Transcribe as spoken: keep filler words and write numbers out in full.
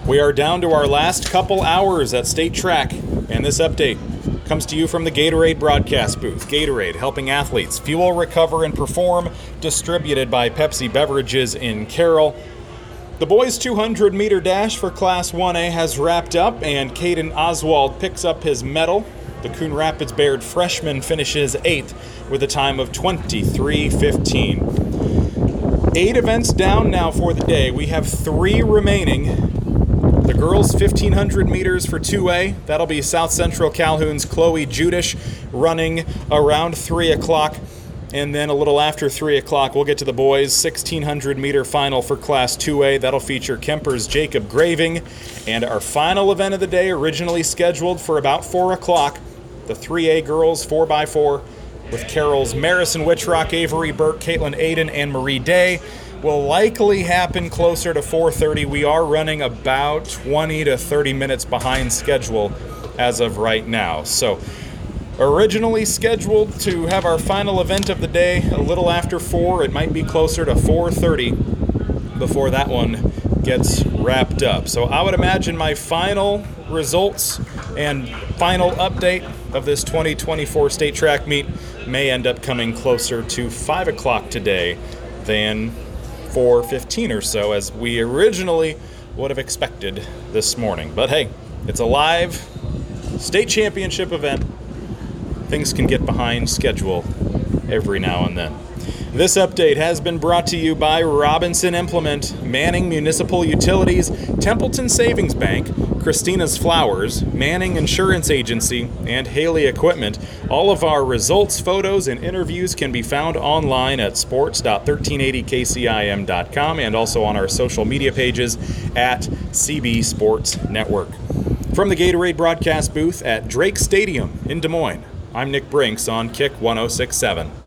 We are down to our last couple hours at State Track, and this update comes to you from the Gatorade broadcast booth. Gatorade, helping athletes fuel, recover, and perform, distributed by Pepsi Beverages in Carroll. The boys' two hundred meter dash for Class one A has wrapped up, and Caden Oswald picks up his medal. The Coon Rapids Bayard freshman finishes eighth with a time of twenty-three fifteen. Eight events down now for the day. We have three remaining. The girls' fifteen hundred meters for two A. That'll be South Central Calhoun's Chloe Judish running around three o'clock. And then a little after three o'clock, we'll get to the boys' sixteen hundred meter final for Class two A. That'll feature Kemper's Jacob Graving. And our final event of the day, originally scheduled for about four o'clock, the three A girls four by four with Carroll's Marison Witchrock, Avery Burke, Caitlin Aiden, and Marie Day, will likely happen closer to four thirty. We are running about twenty to thirty minutes behind schedule as of right now. So originally scheduled to have our final event of the day a little after four. It might be closer to four thirty before that one gets wrapped up. So I would imagine my final results and final update of this twenty twenty-four State Track meet may end up coming closer to five o'clock today than four fifteen or so, as we originally would have expected this morning. But hey, it's a live state championship event. Things can get behind schedule every now and then. This update has been brought to you by Robinson Implement, Manning Municipal Utilities, Templeton Savings Bank, Christina's Flowers, Manning Insurance Agency, and Haley Equipment. All of our results, photos, and interviews can be found online at sports dot thirteen eighty k c i m dot com and also on our social media pages at C B Sports Network. From the Gatorade broadcast booth at Drake Stadium in Des Moines, I'm Nick Brinks on Kick one oh six point seven.